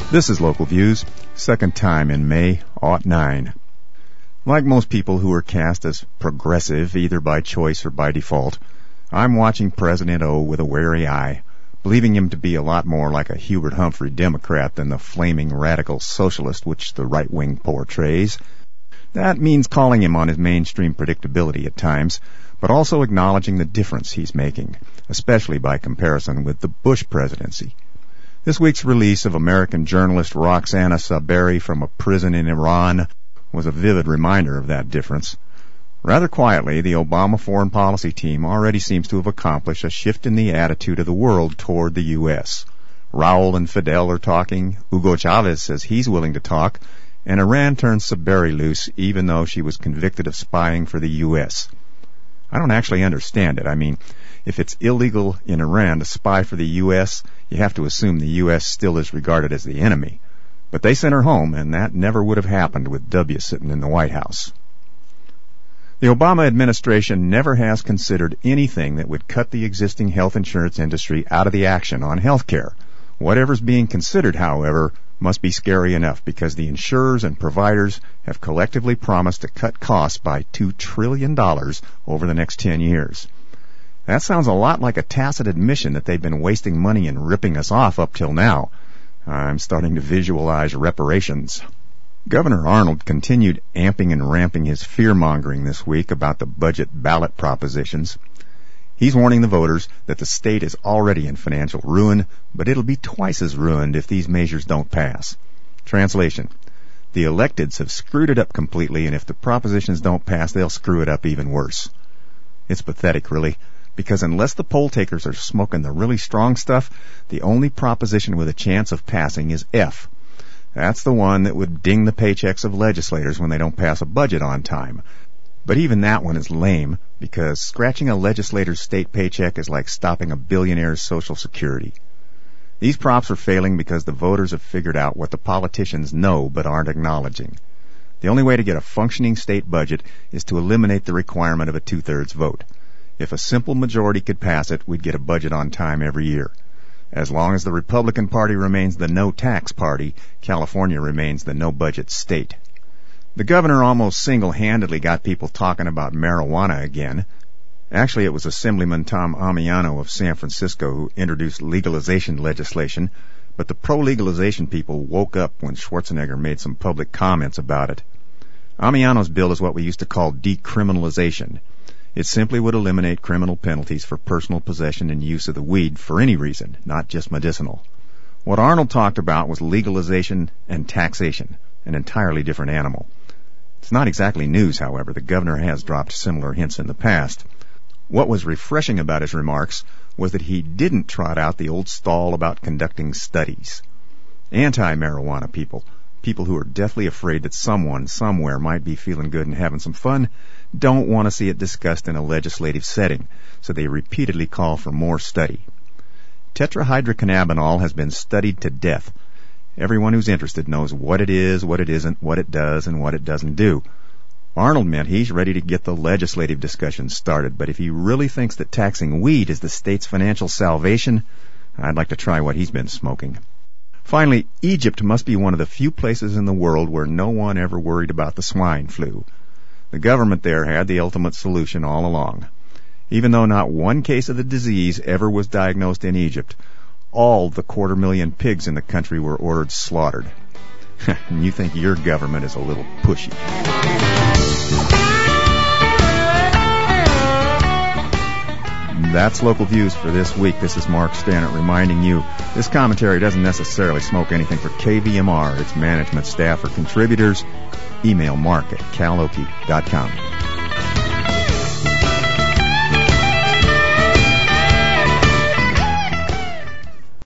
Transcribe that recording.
This is Local Views, second time in May, '09. Like most people who are cast as progressive, either by choice or by default, I'm watching President O with a wary eye, believing him to be a lot more like a Hubert Humphrey Democrat than the flaming radical socialist which the right wing portrays. That means calling him on his mainstream predictability at times, but also acknowledging the difference he's making, especially by comparison with the Bush presidency. This week's release of American journalist Roxana Saberi from a prison in Iran was a vivid reminder of that difference. Rather quietly, the Obama foreign policy team already seems to have accomplished a shift in the attitude of the world toward the U.S. Raul and Fidel are talking, Hugo Chavez says he's willing to talk, and Iran turns Saberi loose even though she was convicted of spying for the U.S. I don't actually understand it. I mean, if it's illegal in Iran to spy for the U.S., you have to assume the U.S. still is regarded as the enemy. But they sent her home, and that never would have happened with W sitting in the White House. The Obama administration never has considered anything that would cut the existing health insurance industry out of the action on health care. Whatever's being considered, however, must be scary enough because the insurers and providers have collectively promised to cut costs by $2 trillion over the next 10 years. That sounds a lot like a tacit admission that they've been wasting money and ripping us off up till now. I'm starting to visualize reparations. Governor Arnold continued amping and ramping his fear-mongering this week about the budget ballot propositions. He's warning the voters that the state is already in financial ruin, but it'll be twice as ruined if these measures don't pass. Translation: the electeds have screwed it up completely, and if the propositions don't pass, they'll screw it up even worse. It's pathetic, really, because unless the poll takers are smoking the really strong stuff, the only proposition with a chance of passing is F. That's the one that would ding the paychecks of legislators when they don't pass a budget on time. But even that one is lame, because scratching a legislator's state paycheck is like stopping a billionaire's Social Security. These props are failing because the voters have figured out what the politicians know but aren't acknowledging. The only way to get a functioning state budget is to eliminate the requirement of a two-thirds vote. If a simple majority could pass it, we'd get a budget on time every year. As long as the Republican Party remains the no-tax party, California remains the no-budget state. The governor almost single-handedly got people talking about marijuana again. Actually, it was Assemblyman Tom Amiano of San Francisco who introduced legalization legislation, but the pro-legalization people woke up when Schwarzenegger made some public comments about it. Amiano's bill is what we used to call decriminalization. It simply would eliminate criminal penalties for personal possession and use of the weed for any reason, not just medicinal. What Arnold talked about was legalization and taxation, an entirely different animal. It's not exactly news, however. The governor has dropped similar hints in the past. What was refreshing about his remarks was that he didn't trot out the old stall about conducting studies. Anti-marijuana people who are deathly afraid that someone somewhere might be feeling good and having some fun, don't want to see it discussed in a legislative setting, so they repeatedly call for more study. Tetrahydrocannabinol has been studied to death. Everyone who's interested knows what it is, what it isn't, what it does, and what it doesn't do. Arnold meant he's ready to get the legislative discussion started, but if he really thinks that taxing weed is the state's financial salvation, I'd like to try what he's been smoking. Finally, Egypt must be one of the few places in the world where no one ever worried about the swine flu. The government there had the ultimate solution all along. Even though not one case of the disease ever was diagnosed in Egypt, all the 250,000 pigs in the country were ordered slaughtered. And you think your government is a little pushy. That's Local Views for this week. This is Mark Stannett reminding you this commentary doesn't necessarily smoke anything for KVMR, its management, staff, or contributors. Email mark@caloki.com.